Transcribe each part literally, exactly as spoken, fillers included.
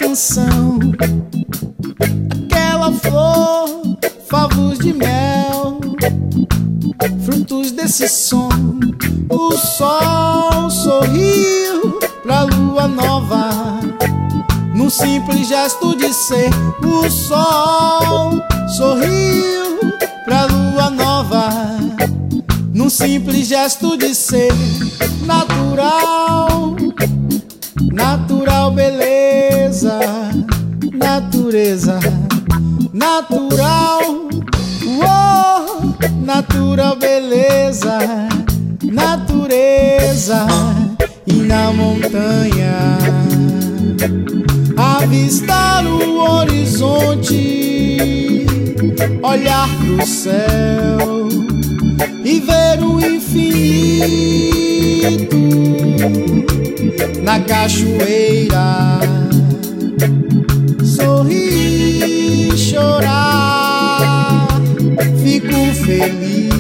canção, aquela flor, favos de mel, frutos desse som. O sol sorriu pra lua nova, num simples gesto de ser. O sol sorriu pra lua nova, num simples gesto de ser. Natural, natural beleza, natureza, natural, oh, natural beleza, natureza. E na montanha avistar o horizonte, olhar pro céu e ver o infinito. Na cachoeira sorrir, chorar, fico feliz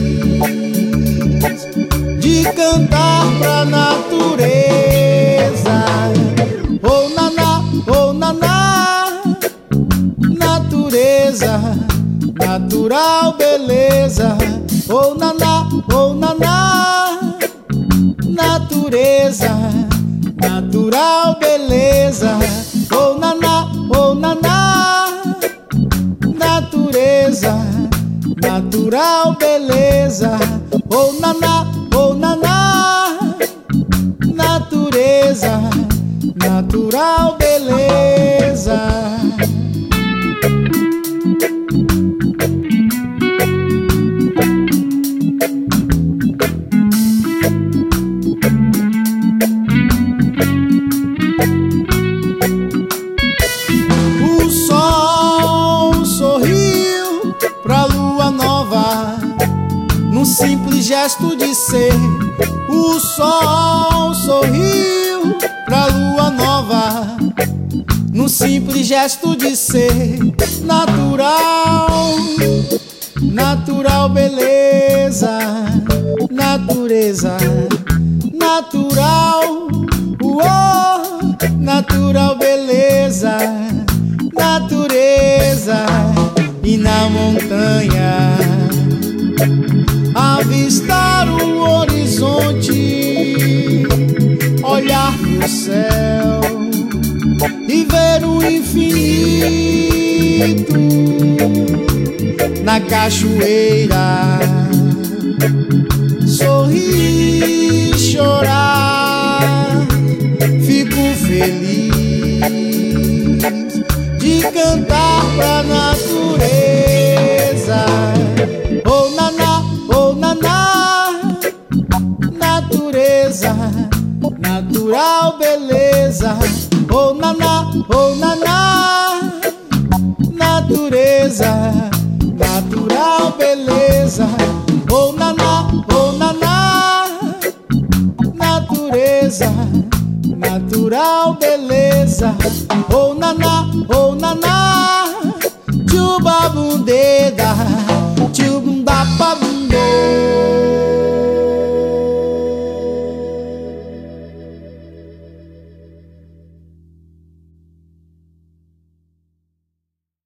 de cantar pra natureza. Oh naná, oh naná, natureza, natural beleza. Oh naná, oh naná, natureza, natural beleza. Oh naná, oh naná, natureza, natural beleza. Oh naná, oh naná, natureza, natural beleza. O sol sorriu pra lua nova, num simples gesto de ser. O sol sorriu pra lua nova, num simples gesto de ser. Natural, natural beleza, natureza, natural, oh, natural beleza, natureza. E na montanha avistar o horizonte, olhar pro céu e ver o infinito. Na cachoeira sorrir, chorar, fico feliz de cantar pra natureza. Oh naná, oh naná, natureza, natural beleza. Oh naná, oh naná, natureza, natural beleza. Oh naná, oh naná, natureza, natural beleza. Oh naná, oh naná, chuba bundeda, chuba